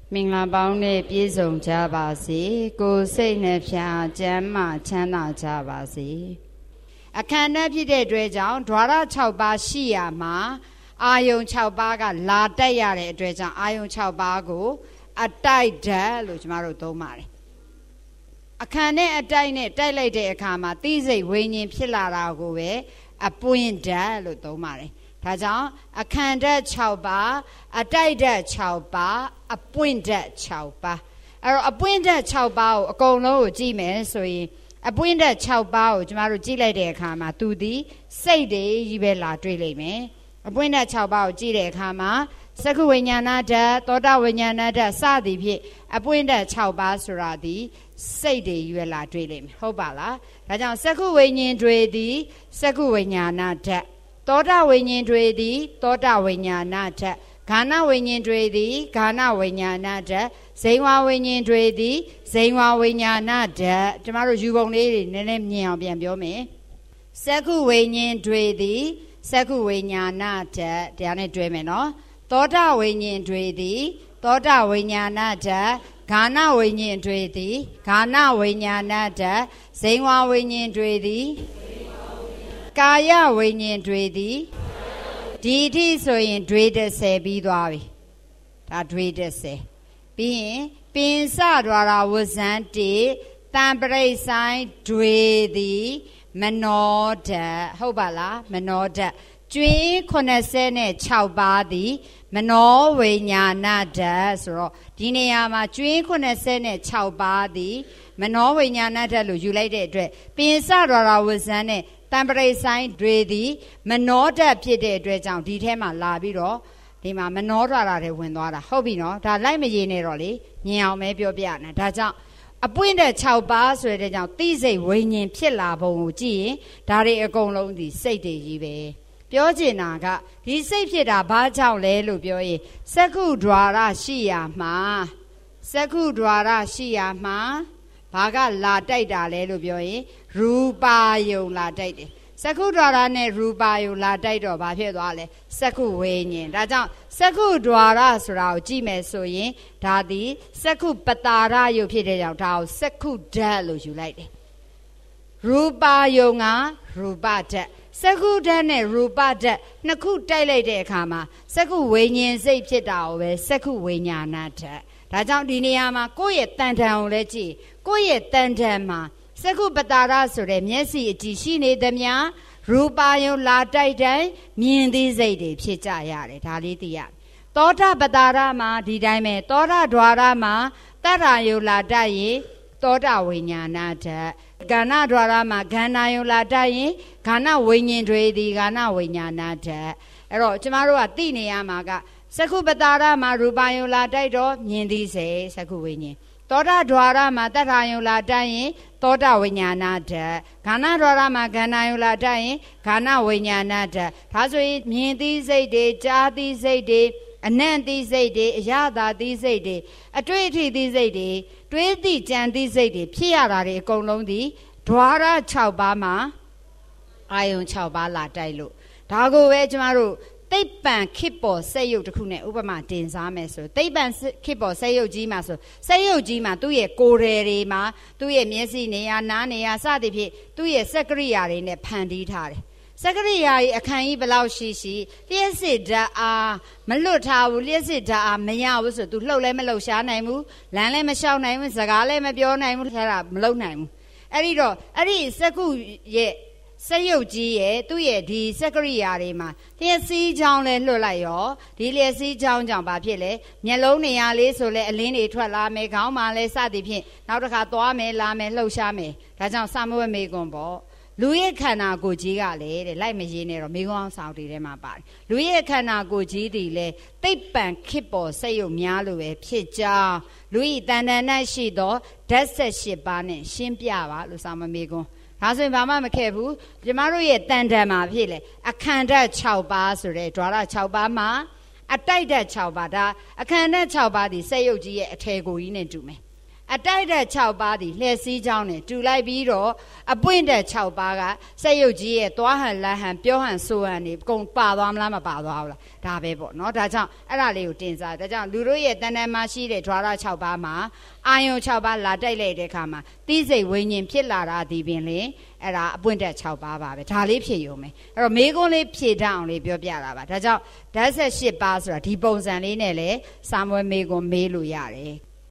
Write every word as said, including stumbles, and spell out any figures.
မင်္ဂလာပေါင်းနဲ့ပြည့်စုံကြပါစေကိုယ်စိတ်နှဖျားကျမ်းမာချမ်းသာကြပါစေအခန္ဓာဖြစ်တဲ့အတွက်ကြောင့်ဓဝရ၆ပါးရှိရမှာအာယုံ၆ပါးကလာတက်ရတဲ့အတွက်ကြောင့်အာယုံ၆ပါးကိုအတိုက်ဓာတ်လို့ကျမတို့သုံးပါတယ်အခန္ဓာအတိုက်နဲ့တိုက်လိုက်တဲ့အခါမှာသိစိတ်ဝိညာဉ်ဖြစ်လာတာကိုပဲအပွင့်ဓာတ်လို့သုံးပါတယ်ဒါကြောင့်အခန္ဓာ၆ပါးအတိုက်ဓာတ်၆ပါးအပွင့်ဓာတ်၆ပါးအဲ့တော့အပွင့်ဓာတ်၆ပါးကိုအကုန်လုံးကိုကြည့်မယ်ဆိုရင်အပွင့်ဓာတ်၆ပါးကိုကျမတို့ကြည့်လိုက်တဲ့အခါမှာသူဒီစိတ်တွေကြီးပဲလာတွေ့လိမ့်မယ်အပွင့်ဓာတ်၆ပါးကိုကြည့်တဲ့အခါမှာသက္ကုဝိညာဏဓာတ်သောတာဝိညာဏဓာတ်စသည်ဖြင့်အပွင့်ဓာတ်၆ပါးဆိုတာဒီစိတ်တွေကြီးပဲလာတွေ့လိမ့်မယ်ဟုတ်ပါလားဒါကြောင့်သက္ကုဝိညာဉ်တွေသည်သက္ကုဝိညာဏဓာတ်သောတာဝိညာဉ်တွေသည်သောတာဝိညာဏဓာတ်ဂါနဝိညာဉ်တွေသည်ဂါနဝိညာဏဓာတ်ဇိဝဝိညာဉ်တွေသည်ဇိဝဝိညာဏဓာတ်ကျမတို့ယူပုံလေးတွေနည်းနည်းမြင်အောင်ပြန်ပြောမယ်သက္ကုဝိညာဉ်တွေသည်သက္ကုဝိညာဏဓာတ်တရားနဲ့တွဲမယ်နော်သောတာဝိညာဉ်တွေသည်သောတာဝိညာဏဓာတ်ဂါနဝိညာဉ်တွေသည်ဂါနဝိညာဏဓာတ်ဇိဝဝိညာဉ်တွေသည်ကာယဝိညာဉ်တွေသည်ဒီအထိဆိုရင်တွေတစ်ဆယ်ပြီးသွားပြီဒါတွေတစ်ဆယ်ပြီးရင်ပင်စဒွါရဝဇန်တေတံပရိဆိုင်တွေသည်မနောဓာတ်ဟုတ်ပါလားမနောဓာတ်ကျွင်း86ပါးသည်မနောဝိညာဏဓာတ်ဆိုတော့ဒီနေရာမှာကျွင်း86ပါးသည်မနောဝိညာဏဓာတ်လို့ယူလိုက်တဲ့အတွက်ပင်စဒွါရဝဇန်နဲ့တံပရိဆိုင်တွေသည်မနောဓာတ်ဖြစ်တဲ့အတွက်ကြောင့်ဒီထဲမှာလာပြီးတော့ဒီမှာမနောဓာတ်တွေဝင်သွားတာဟုတ်ပြီနော်ဒါလိုက်မရင်းနဲ့တော့လေမြင်အောင်ပဲပြောပြနေဒါကြောင့်အပွင့်တဲ့၆ပါးဆိုတဲ့ကြောင့်သိစိတ်ဝိညာဉ်ဖြစ်လာပုံကိုကြည့်ရင်ဒါတွေအကုန်လုံးဒီစိတ်တွေကြီးပဲပြောချင်တာကဒီစိတ်ဖြစ်တာဘာကြောင့်လဲလို့ပြောရင်သက္ကုဒွါရရှိရမှာသက္ကုဒွါရရှိရမှာဘာကလာတိုက်တာလဲလို့ပြောရင်ရူပါယုံလာတိုက်တယ်သက္ကုဒွါရနဲ့ရူပါယုံလာတိုက်တော့ဘာဖြစ်သွားလဲသက္ကုဝိညာဉ်ဒါကြောင့်သက္ကုဒွါရဆိုတာကိုကြည့်မယ်ဆိုရင်ဒါသည်သက္ကုပတာရယုံဖြစ်တဲ့ကြောင့်ဒါကိုသက္ကုဓာတ်လို့ယူလိုက်တယ်ရူပါယုံကရူပဓာတ်သက္ကုဓာတ်နဲ့ရူပဓာတ်နှစ်ခုတိုက်လိုက်တဲ့အခါမှာသက္ကုဝိညာဉ်စိတ်ဖြစ်တာကိုပဲသက္ကုဝိညာဏဓာတ်ဒါကြောင့်ဒီနေရာမှာကိုယ့်ရဲ့တန်ထန်ကိုလည်းကြည့်ကိုယ့်ရဲ့တန်ထန်မှာသက္ကုပတာရဆိုတဲ့မျက်စိအကြည့်ရှိနေသမျှရူပါယုံလာတိုက်တိုင်းမြင်သိစိတ်တွေဖြစ်ကြရတယ်ဒါလေးသိရသောတာပတာရမှာဒီတိုင်းပဲသောတာဒွါရမှာတတ္ထာယုံလာတိုက်ရင်သောတာဝိညာဏဓာတ်ဂါနဒွါရမှာဂန္ဓာယုံလာတိုက်ရင်ဂါနဝိညာဉ်တွေဒီဂါနဝိညာဏဓာတ်အဲ့တော့ကျမတို့ကသိနေရမှာကသက္ကုပတာရမှာရူပါယုံလာတိုက်တော့မြင်သိစေသက္ကုဝိညာဉ်သောတာဒွါရမှာတတ္ထာယုံလာတိုက်ရင်သောတာဝိညာဏဓာတ်ဂါနဒွါရမှာဂန္ဓာယုံလာတိုက်ရင်ဂါနဝိညာဏဓာတ်ဒါဆိုရင်မြင်သိစိတ်တွေကြားသိစိတ်တွေအနံ့သိစိတ်တွေအရသာသိစိတ်တွေအတွေ့အထိသိစိတ်တွေတွေးသိကြံသိစိတ်တွေဖြစ်ရတာတွေအကုန်လုံးဒီဒွါရ၆ပါးမှာအာယုံ၆ပါးလာတိုက်လို့ဒါကိုပဲကျမတို့သိပ္ပံခေတ်ပေါ်စက်ရုပ်တစ်ခုနဲ့ဥပမာတင်စားမယ်ဆိုသိပ္ပံခေတ်ပေါ်စက်ရုပ်ကြီးမှာဆိုစက်ရုပ်ကြီးမှာသူ့ရဲ့ကိုယ်ရယ်တွေမှာသူ့ရဲ့မျက်စိနေရာနားနေရာစသည်ဖြင့်သူ့ရဲ့စက်ကရိယာတွေနဲ့ဖန်တီးထားတယ်စက်ကရိယာကြီးအခန်းကြီးဘယ်လောက်ရှိရှိလျှက်စစ်ဓာတ်အားမလွတ်ထားဘူးလျှက်စစ်ဓာတ်အားမရဘူးဆိုသူလှုပ်လဲမလှုပ်ရှားနိုင်ဘူးလမ်းလဲမလျှောက်နိုင်ဘူးစကားလဲမပြောနိုင်ဘူးအဲ့ဒါမလုပ်နိုင်ဘူးအဲ့ဒီတော့အဲ့ဒီစက္ကုရဲ့စက်ရုပ်ကြီးရဲ့သူ့ရဲ့ဒီစက်ကရိယာတွေမှာလျှက်စီးချောင်းလဲလွှတ်လိုက်ရောဒီလျှက်စီးချောင်းကြောင့်ဘာဖြစ်လဲမျက်လုံးနေရာလေးဆိုလဲအလင်းတွေထွက်လာမယ်ခေါင်းမှာလဲစသည်ဖြင့်နောက်တစ်ခါသွားမယ်လာမယ်လှုပ်ရှားမယ်ဒါကြောင့်စာမွေးမေကွန်ပေါ့လူရဲ့ခန္ဓာကိုယ်ကြီးကလည်းတဲ့လိုက်မရင်းနဲ့တော့မေကွန်အောင်ဆောင်တွေထဲမှာပါတယ်လူရဲ့ခန္ဓာကိုယ်ကြီးတည်လဲသိပ္ပံခေတ်ပေါ်စက်ရုပ်များလို့ပဲဖြစ်ကြောင်းလူဤတန်တန်၌ရှိသောဓာတ်ဆက်၈ပါးနဲ့ရှင်းပြပါလို့စာမမေကွန်ဒါဆိုရင်ဘာမှမခဲ့ဘူးကျမတို့ရဲ့တန်တန်မှာဖြစ်လေအခန္ဓာ၆ပါးဆိုတဲ့ဓဝရ၆ပါးမှာအတိုက်ဓာတ်၆ပါးဒါအခန္ဓာ၆ပါးဒီစက်ရုပ်ကြီးရဲ့အထေကိုကြီးနဲ့တူမယ်အတိုက်တဲ့၆ပါးဒီလှည့်စည်းကြောင်းနဲ့တူလိုက်ပြီးတော့အပွင့်တဲ့၆ပါးကစက်ရုပ်ကြီးရဲ့သွားဟန်လက်ဟန်ပြောဟန်ဆိုဟန်နေကုန်ပါသွားမလားမပါသွားဘူးလားဒါပဲပေါ့နော်ဒါကြောင့်အဲ့ဒါလေးကိုတင်စားဒါကြောင့်လူတို့ရဲ့တဏ္ဍာမှာရှိတဲ့ ဓာရ၆ပါးမှာအာယုံ၆ပါးလာတိုက်လိုက်တဲ့အခါမှာသိစိတ်ဝိညာဉ်ဖြစ်လာတာဒီပင်လေအဲ့ဒါအပွင့်တဲ့၆ပါးပါပဲဒါလေးဖြည့်ရုံပဲအဲ့တော့မေးခွန်းလေးဖြည့်တတ်အောင်လေးပြောပြတာပါဒါကြောင့်ဓာတ်ဆက်၈ပါးဆိုတာဒီပုံစံလေးနဲ့လေစာမွေးမေးခွန်းမေးလို့ရတယ်